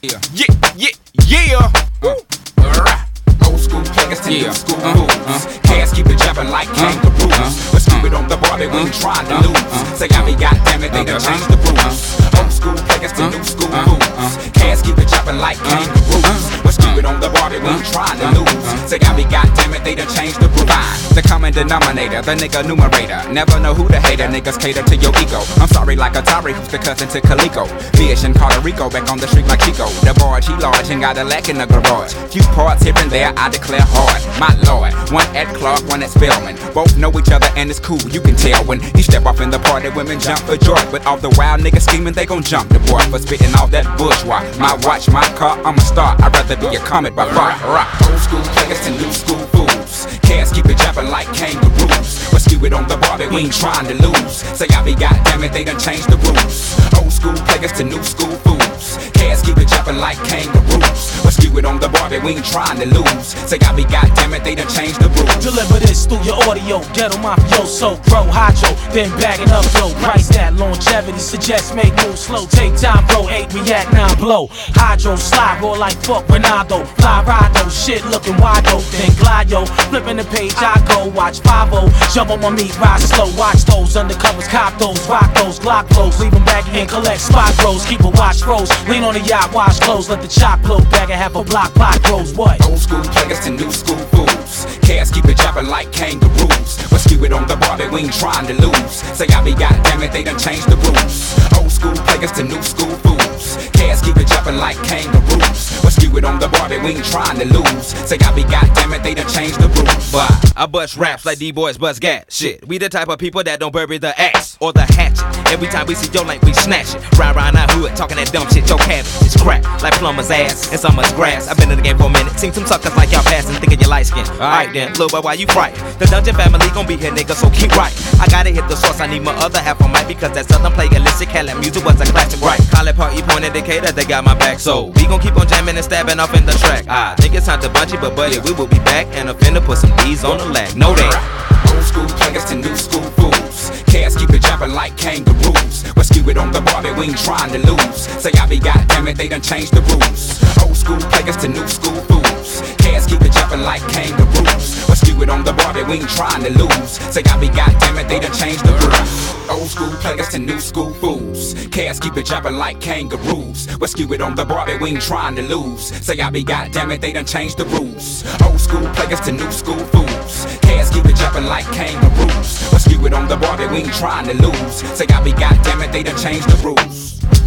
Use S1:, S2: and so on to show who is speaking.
S1: Yeah. Old school players to new school moves. Cats keep it jumping like kangaroos. Let's keep it on the bar, we ain't trying to lose. Say I be goddamn it, they done changed the rules. Old school players to new school moves. Cats keep it jumping like kangaroos. Let's keep it on the bar, we ain't trying to lose. Say I be goddamn it, they done changed the rules. The common denominator, the nigga numerator. Never know who the hater, niggas cater to your ego. I'm sorry like Atari, who's the cousin to Calico. Fish in Puerto Rico, back on the street like Chico. The barge, he large and got a lack in the garage. Few parts here and there, I declare hard. My lord, one at Clark, one at Spelman. Both know each other and it's cool, you can tell when he step off in the party, women jump for joy. But all the wild niggas scheming, they gon' jump the boy for spitting all that bourgeois. My watch, my car, I'm a star. I'd rather be a comet by far. Old school players to new school fools. Cats keep it jumping like kangaroos. Let's keep it on the bar, we ain't trying to lose. Say I be goddamn it, they done changed the rules. Old school players to new school fools. Cats keep it jumping like kangaroos. Let's keep it on the bar, we ain't trying to lose. Say I be goddamn it, they done changed the rules.
S2: Deliver this through your audio, ghetto mafioso, grow hydro, then bagging up dough. Price that longevity suggests make moves slow. Take time, bro, 8 react, 9 blow. Hydro slide, roll like fuck Ronaldo. Fly ride shit looking wide open. Then glide yo, flipping the page I go. Watch 5-0, jump on my meat, ride slow. Watch those undercovers, cop those, rock those, Glock blows. Leave them baggy and collect spot bros. Keep a watch froze, lean on the yacht, wash clothes. Let the chop blow, bag and have a block grows. What?
S1: Old school players to new school fools. Cats keep it jumping like kangaroos. Let's keep it on the bar, we ain't trying to lose. Say I be goddamn it, they done changed the rules. Old school players to new school fools. Cats keep it jumping like kangaroos. Let's keep it on the bar, we ain't trying to lose. Say I be goddamn it, they done changed the rules.
S3: But I bust raps like D-boys bust gas. Shit, we the type of people that don't bury the axe or the hatchet. Every time we see your lane, we snatch it. Ride around our hood, talking that dumb shit. Your cabbage is crack like plumber's ass and summer's grass. I've been in the game for a minute. Seen some suckers like y'all passing, thinking you light skin. Alright then, little boy, why you frightened? The Dungeon family gon' be here, nigga, so keep writing. I gotta hit the source, I need my other half on mic because that southern play illicit Cali music was a classic, right? Call it party point indicator, they got my back, so we gon' keep on jamming and stabbing off in the track. I think it's time to bunch it, but buddy, we will be back and offender put some D's on the lag. Know that.
S1: Old school players to new school fools. Cats keep it jumping like kangaroos. Let's keep it on the bar, we ain't trying to lose. Say I be goddamn it, they done changed the rules. Old school players to new school fools. Cats keep it jumping like kangaroos. Let's keep it on the bar, we ain't trying to lose. Say I be goddamn it, they done changed the rules. Old school players to new school fools. Cats keep it jumping like kangaroos. Let's keep it on the bar, we ain't trying to lose. Say I be goddamn it, they done changed the rules. Old school players to new school fools. Cats keep it jumping like kangaroos. Let's keep it on the bar, we ain't trying to lose. Say I be goddamn it, they done changed the rules.